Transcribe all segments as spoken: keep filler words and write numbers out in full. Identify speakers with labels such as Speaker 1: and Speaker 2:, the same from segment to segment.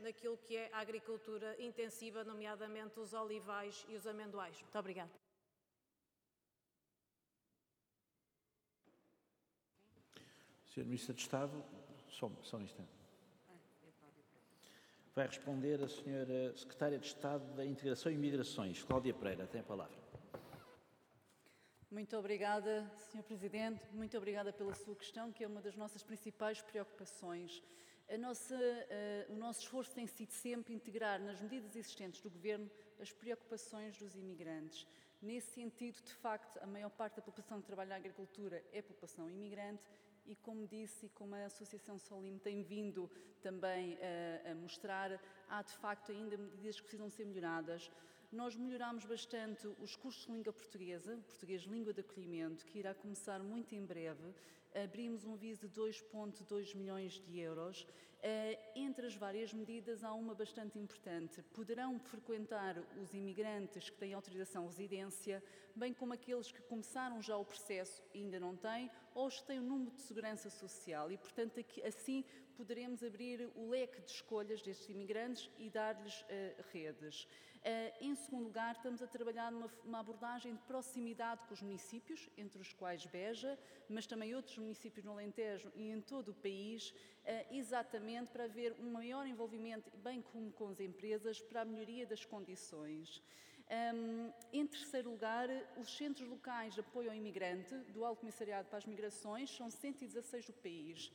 Speaker 1: naquilo que é a agricultura intensiva, nomeadamente os olivais e os amendoais. Muito obrigada.
Speaker 2: senhor Ministro de Estado, só, só um instante. Vai responder a senhora Secretária de Estado da Integração e Migrações, Cláudia Pereira. Tem a palavra.
Speaker 3: Muito obrigada, senhor Presidente. Muito obrigada pela sua questão, que é uma das nossas principais preocupações. A nossa, uh, o nosso esforço tem sido sempre integrar nas medidas existentes do Governo as preocupações dos imigrantes. Nesse sentido, de facto, a maior parte da população que trabalha na agricultura é população imigrante e, como disse, e como a Associação Solim tem vindo também a, a mostrar, há de facto ainda medidas que precisam ser melhoradas. Nós melhorámos bastante os cursos de língua portuguesa, português língua de acolhimento, que irá começar muito em breve. Abrimos um viso de dois vírgula dois milhões de euros. Entre as várias medidas, há uma bastante importante. Poderão frequentar os imigrantes que têm autorização de residência, bem como aqueles que começaram já o processo e ainda não têm, ou os que têm o número de segurança social. E, portanto, aqui, assim poderemos abrir o leque de escolhas destes imigrantes e dar-lhes uh, redes. Uh, em segundo lugar, estamos a trabalhar numa uma abordagem de proximidade com os municípios, entre os quais Beja, mas também outros municípios no Alentejo e em todo o país, uh, exatamente para haver um maior envolvimento, bem como com as empresas, para a melhoria das condições. Um, em terceiro lugar, os centros locais de apoio ao imigrante do Alto Comissariado para as Migrações são cento e dezasseis do país.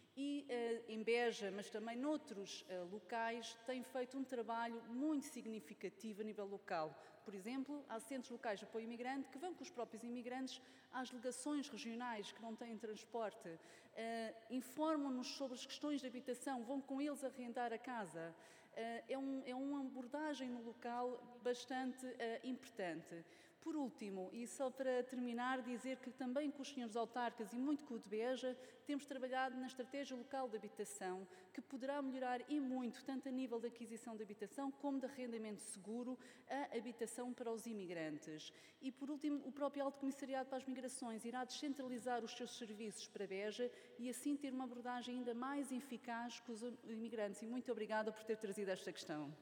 Speaker 3: E uh, em Beja, mas também noutros uh, locais, tem feito um trabalho muito significativo a nível local. Por exemplo, há centros locais de apoio imigrante que vão com os próprios imigrantes às delegações regionais que não têm transporte, uh, informam-nos sobre as questões de habitação, vão com eles arrendar a casa. Uh, é, um, é uma abordagem no local bastante uh, importante. Por último, e só para terminar, dizer que também com os senhores autarcas e muito com o de Beja, temos trabalhado na estratégia local de habitação, que poderá melhorar e muito, tanto a nível da aquisição de habitação, como de arrendamento seguro, a habitação para os imigrantes. E, por último, o próprio Alto Comissariado para as Migrações irá descentralizar os seus serviços para Beja e, assim, ter uma abordagem ainda mais eficaz com os imigrantes. E muito obrigada por ter trazido esta questão.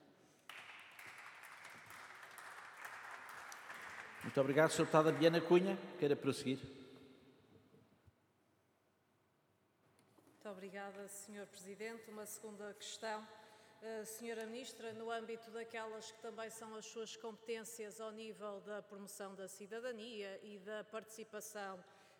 Speaker 2: Muito obrigado, senhora Deputada Biana Cunha. Queira prosseguir.
Speaker 1: Muito obrigada, senhor Presidente. Uma segunda questão. Uh, senhora Ministra, no âmbito daquelas que também são as suas competências ao nível da promoção da cidadania e da participação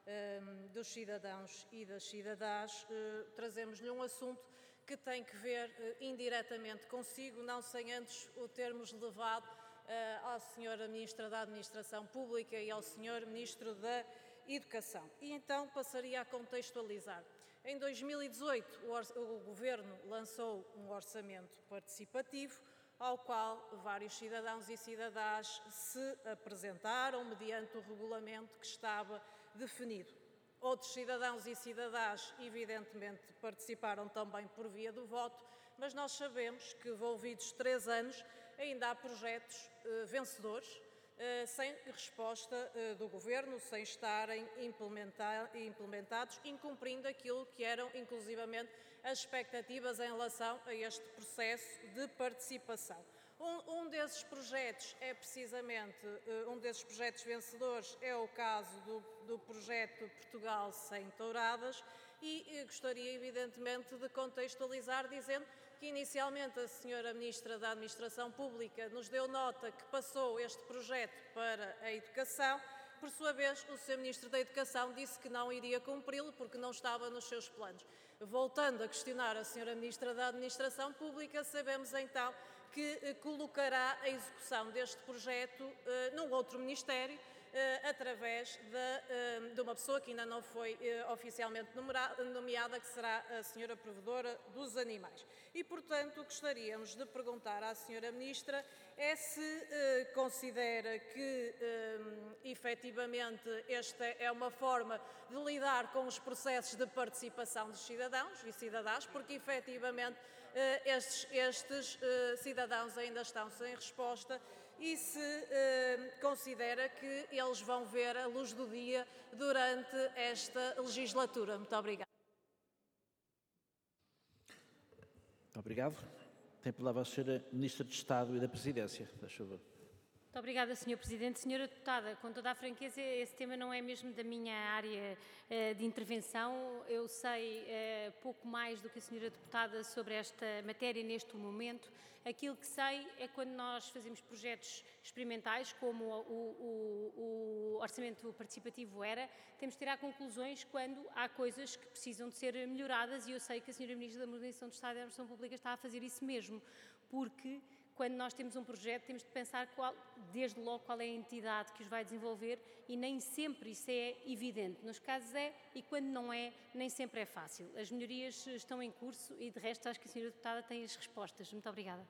Speaker 1: uh, dos cidadãos e das cidadãs, uh, trazemos-lhe um assunto que tem que ver uh, indiretamente consigo, não sem antes o termos levado uh, à senhora Ministra da Administração Pública e ao senhor Ministro da Educação. E então passaria a contextualizar. Em dois mil e dezoito, o, o Governo lançou um orçamento participativo, ao qual vários cidadãos e cidadãs se apresentaram mediante o regulamento que estava definido. Outros cidadãos e cidadãs, evidentemente, participaram também por via do voto, mas nós sabemos que, envolvidos três anos, ainda há projetos eh, vencedores, Uh, sem resposta uh, do Governo, sem estarem implementa implementados, incumprindo aquilo que eram, inclusivamente, as expectativas em relação a este processo de participação. Um, um desses projetos é precisamente, uh, um desses projetos vencedores é o caso do, do projeto Portugal Sem Touradas e uh, gostaria, evidentemente, de contextualizar dizendo que inicialmente a senhora Ministra da Administração Pública nos deu nota que passou este projeto para a Educação. Por sua vez, o senhor Ministro da Educação disse que não iria cumpri-lo porque não estava nos seus planos. Voltando a questionar a senhora Ministra da Administração Pública, sabemos então que eh, colocará a execução deste projeto eh, num outro Ministério, Uh, através de, uh, de uma pessoa que ainda não foi uh, oficialmente numerada, nomeada, que será a senhora Provedora dos Animais. E, portanto, gostaríamos de perguntar à senhora Ministra é se uh, considera que, uh, efetivamente, esta é uma forma de lidar com os processos de participação dos cidadãos e cidadãs, porque, efetivamente, uh, estes, estes uh, cidadãos ainda estão sem resposta e se uh, considera que eles vão ver a luz do dia durante esta legislatura. Muito obrigada.
Speaker 2: Obrigado. Tem a palavra a senhora Ministra de Estado e da Presidência. Faz favor.
Speaker 4: Muito obrigada, senhor Presidente. Senhora Deputada, com toda a franqueza, esse tema não é mesmo da minha área uh, de intervenção. Eu sei uh, pouco mais do que a senhora Deputada sobre esta matéria neste momento. Aquilo que sei é quando nós fazemos projetos experimentais, como o, o, o orçamento participativo era, temos de tirar conclusões quando há coisas que precisam de ser melhoradas, e eu sei que a senhora Ministra da Modernização do Estado e da Administração Pública está a fazer isso mesmo, porque quando nós temos um projeto, temos de pensar qual, desde logo qual é a entidade que os vai desenvolver, e nem sempre isso é evidente. Nos casos é, e quando não é, nem sempre é fácil. As melhorias estão em curso e, de resto, acho que a senhora Deputada tem as respostas. Muito obrigada.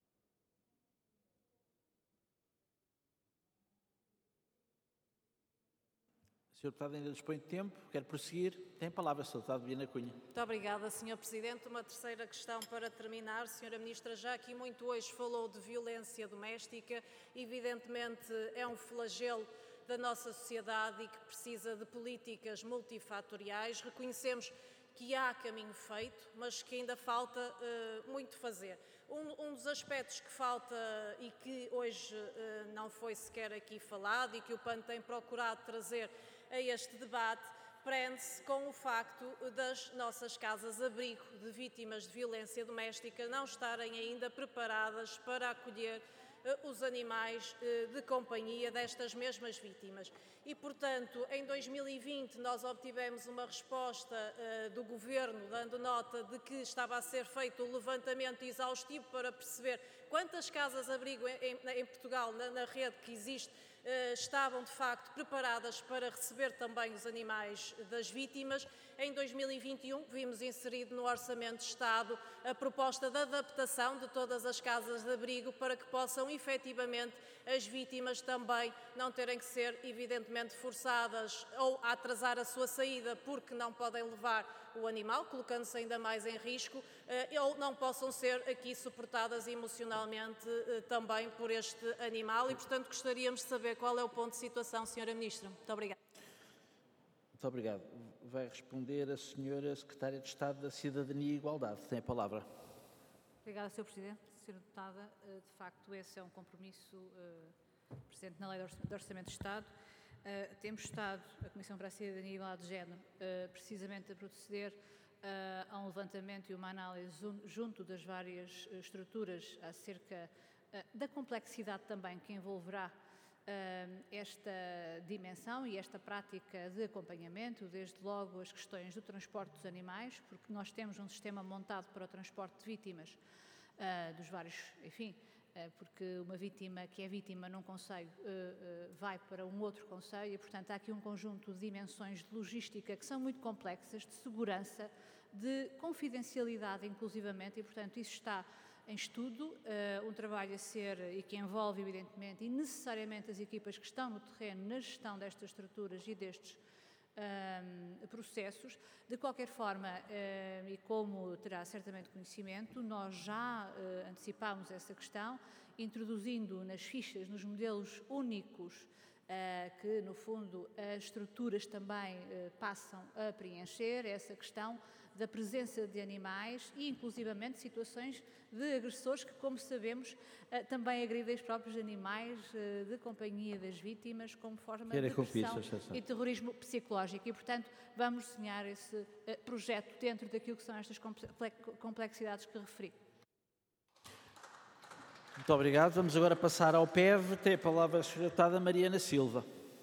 Speaker 2: senhor Deputado ainda dispõe de tempo, quer prosseguir. Tem a palavra, senhor Deputado Vilhena Cunha.
Speaker 1: Muito obrigada, senhor Presidente. Uma terceira questão para terminar. senhora Ministra, já aqui muito hoje falou de violência doméstica. Evidentemente é um flagelo da nossa sociedade e que precisa de políticas multifatoriais. Reconhecemos que há caminho feito, mas que ainda falta uh, muito fazer. Um, um dos aspectos que falta e que hoje uh, não foi sequer aqui falado e que o P A N tem procurado trazer a este debate, prende-se com o facto das nossas casas-abrigo de vítimas de violência doméstica não estarem ainda preparadas para acolher uh, os animais uh, de companhia destas mesmas vítimas. E, portanto, em dois mil e vinte nós obtivemos uma resposta uh, do Governo, dando nota de que estava a ser feito um levantamento exaustivo para perceber quantas casas-abrigo em, em, em Portugal, na, na rede que existe, Uh, estavam de facto preparadas para receber também os animais das vítimas. Em dois mil e vinte e um vimos inserido no Orçamento de Estado a proposta de adaptação de todas as casas de abrigo para que possam efetivamente as vítimas também não terem que ser evidentemente forçadas ou a atrasar a sua saída porque não podem levar o animal, colocando-se ainda mais em risco, uh, ou não possam ser aqui suportadas emocionalmente uh, também por este animal, e portanto gostaríamos de saber qual é o ponto de situação, senhora Ministra. Muito obrigada.
Speaker 2: Muito obrigado. Vai responder a senhora Secretária de Estado da Cidadania e Igualdade. Tem a palavra.
Speaker 3: Obrigada, senhor Presidente. senhora Deputada, de facto esse é um compromisso uh, presente na Lei de Orçamento de Estado. Uh, temos estado, a Comissão para a Cidadania e Igualdade de Género, uh, precisamente a proceder uh, a um levantamento e uma análise junto das várias uh, estruturas acerca uh, da complexidade também que envolverá uh, esta dimensão e esta prática de acompanhamento, desde logo as questões do transporte dos animais, porque nós temos um sistema montado para o transporte de vítimas uh, dos vários, enfim, porque uma vítima que é vítima num concelho vai para um outro concelho e, portanto, há aqui um conjunto de dimensões de logística que são muito complexas, de segurança, de confidencialidade inclusivamente, e, portanto, isso está em estudo, um trabalho a ser e que envolve, evidentemente, e necessariamente as equipas que estão no terreno na gestão destas estruturas e destes Um, processos. De qualquer forma, uh, e como terá certamente conhecimento, nós já uh, antecipámos essa questão, introduzindo nas fichas, nos modelos únicos, uh, que no fundo as estruturas também uh, passam a preencher, essa questão da presença de animais e inclusivamente situações de agressores que, como sabemos, uh, também agridem os próprios animais uh, de companhia das vítimas como forma de pressão e terrorismo psicológico. E, portanto, vamos desenhar esse uh, projeto dentro daquilo que são estas complexidades que referi.
Speaker 2: Muito obrigado. Vamos agora passar ao P E V. Tem a palavra a senhora Deputada Mariana Silva.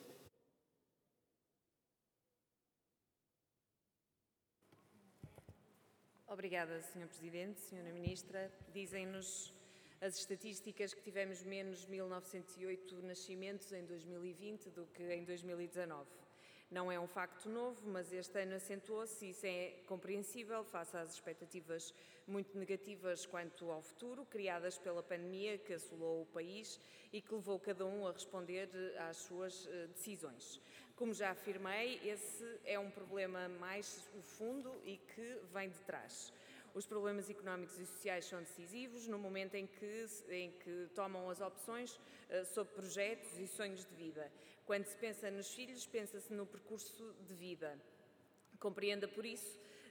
Speaker 5: Obrigada, senhor Presidente, senhora Ministra. Dizem-nos as estatísticas que tivemos menos mil novecentos e oito nascimentos em dois mil e vinte do que em dois mil e dezanove. Não é um facto novo, mas este ano acentuou-se e isso é compreensível face às expectativas muito negativas quanto ao futuro, criadas pela pandemia que assolou o país e que levou cada um a responder às suas decisões. Como já afirmei, esse é um problema mais fundo e que vem de trás. Os problemas económicos e sociais são decisivos no momento em que, em que tomam as opções uh, sobre projetos e sonhos de vida. Quando se pensa nos filhos, pensa-se no percurso de vida. Compreenda, por isso,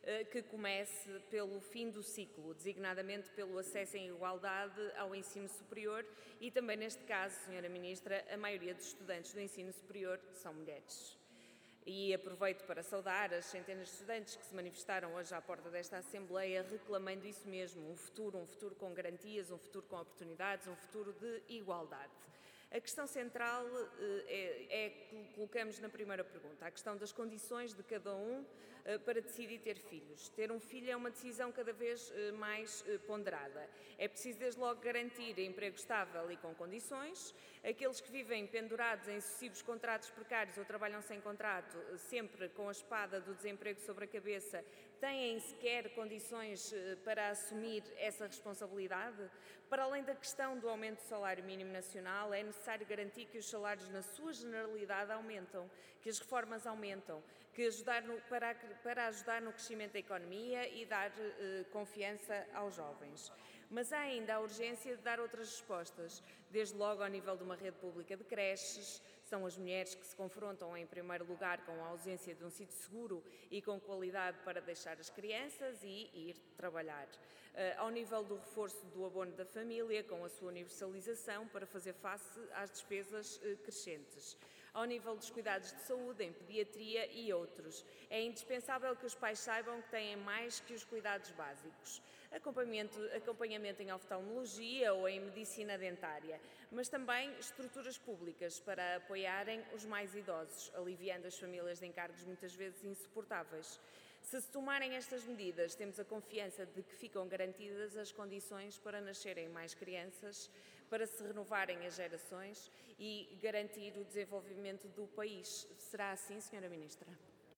Speaker 5: que comece pelo fim do ciclo, designadamente pelo acesso em igualdade ao ensino superior e também, neste caso, senhora Ministra, a maioria dos estudantes do ensino superior são mulheres. E aproveito para saudar as centenas de estudantes que se manifestaram hoje à porta desta Assembleia reclamando isso mesmo, um futuro, um futuro com garantias, um futuro com oportunidades, um futuro de igualdade. A questão central é, é que colocamos na primeira pergunta, a questão das condições de cada um para decidir ter filhos. Ter um filho é uma decisão cada vez mais ponderada. É preciso desde logo garantir emprego estável e com condições. Aqueles que vivem pendurados em sucessivos contratos precários ou trabalham sem contrato, sempre com a espada do desemprego sobre a cabeça, têm sequer condições para assumir essa responsabilidade? Para além da questão do aumento do salário mínimo nacional, é necessário garantir que os salários na sua generalidade aumentam, que as reformas aumentam, que ajudar no, para, para ajudar no crescimento da economia e dar eh, confiança aos jovens. Mas há ainda a urgência de dar outras respostas, desde logo ao nível de uma rede pública de creches. São as mulheres que se confrontam em primeiro lugar com a ausência de um sítio seguro e com qualidade para deixar as crianças e ir trabalhar. Uh, ao nível do reforço do abono da família, com a sua universalização para fazer face às despesas uh, crescentes. Ao nível dos cuidados de saúde, em pediatria e outros. É indispensável que os pais saibam que têm mais que os cuidados básicos. Acompanhamento, acompanhamento em oftalmologia ou em medicina dentária, mas também estruturas públicas para apoiarem os mais idosos, aliviando as famílias de encargos muitas vezes insuportáveis. Se se tomarem estas medidas, temos a confiança de que ficam garantidas as condições para nascerem mais crianças, para se renovarem as gerações e garantir o desenvolvimento do país. Será assim, senhora Ministra?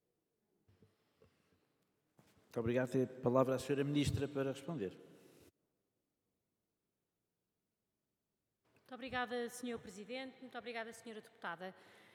Speaker 2: Muito obrigado. Tem a palavra a senhora Ministra para responder.
Speaker 4: Muito obrigada, senhor Presidente. Muito obrigada, senhora Deputada.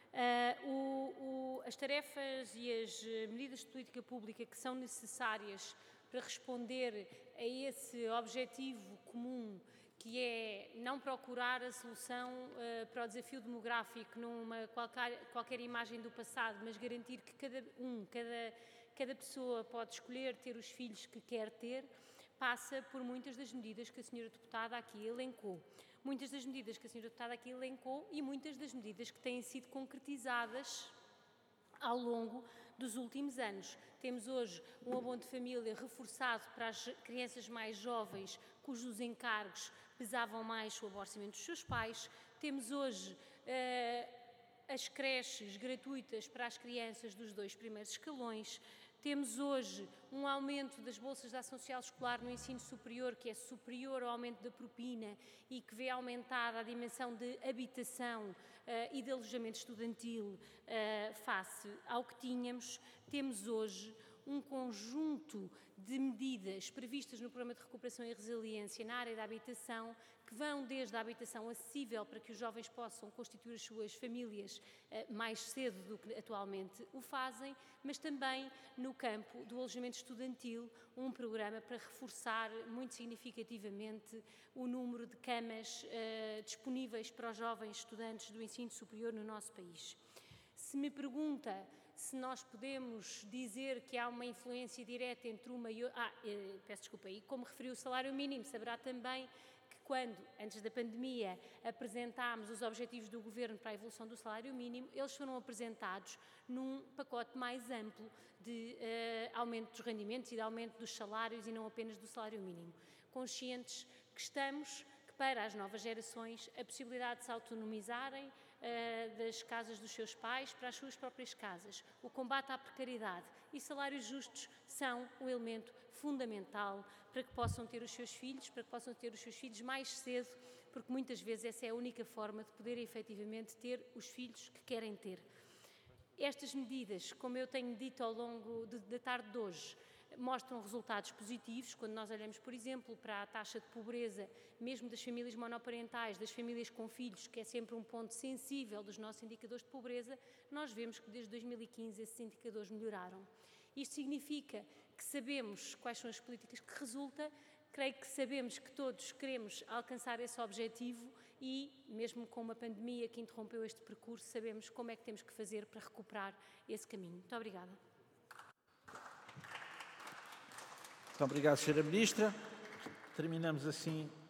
Speaker 4: Uh, o, o, as tarefas e as medidas de política pública que são necessárias para responder a esse objetivo comum, que é não procurar a solução uh, para o desafio demográfico numa qualquer, qualquer imagem do passado, mas garantir que cada um, cada, cada pessoa pode escolher ter os filhos que quer ter, passa por muitas das medidas que a senhora Deputada aqui elencou. Muitas das medidas que a senhora Deputada aqui elencou e muitas das medidas que têm sido concretizadas ao longo dos últimos anos. Temos hoje um abono de família reforçado para as crianças mais jovens, cujos encargos pesavam mais sobre o orçamento dos seus pais. Temos hoje uh, as creches gratuitas para as crianças dos dois primeiros escalões. Temos hoje um aumento das bolsas de ação social escolar no ensino superior, que é superior ao aumento da propina e que vê aumentada a dimensão de habitação uh, e de alojamento estudantil uh, face ao que tínhamos. Temos hoje um conjunto de medidas previstas no Programa de Recuperação e Resiliência na área da habitação, que vão desde a habitação acessível para que os jovens possam constituir as suas famílias eh, mais cedo do que atualmente o fazem, mas também no campo do alojamento estudantil, um programa para reforçar muito significativamente o número de camas eh, disponíveis para os jovens estudantes do ensino superior no nosso país. Se me pergunta se nós podemos dizer que há uma influência direta entre uma e outra... Ah, eh, peço desculpa, e como referiu o salário mínimo, saberá também que quando, antes da pandemia, apresentámos os objetivos do Governo para a evolução do salário mínimo, eles foram apresentados num pacote mais amplo de eh, aumento dos rendimentos e de aumento dos salários e não apenas do salário mínimo. Conscientes que estamos, que para as novas gerações, a possibilidade de se autonomizarem das casas dos seus pais para as suas próprias casas. O combate à precariedade e salários justos são um elemento fundamental para que possam ter os seus filhos, para que possam ter os seus filhos mais cedo, porque muitas vezes essa é a única forma de poderem efetivamente ter os filhos que querem ter. Estas medidas, como eu tenho dito ao longo de, da tarde de hoje, mostram resultados positivos quando nós olhamos, por exemplo, para a taxa de pobreza, mesmo das famílias monoparentais, das famílias com filhos, que é sempre um ponto sensível dos nossos indicadores de pobreza, nós vemos que desde dois mil e quinze esses indicadores melhoraram. Isto significa que sabemos quais são as políticas que resultam, creio que sabemos que todos queremos alcançar esse objetivo e, mesmo com uma pandemia que interrompeu este percurso, sabemos como é que temos que fazer para recuperar esse caminho. Muito obrigada.
Speaker 2: Muito obrigado, senhora Ministra. Terminamos assim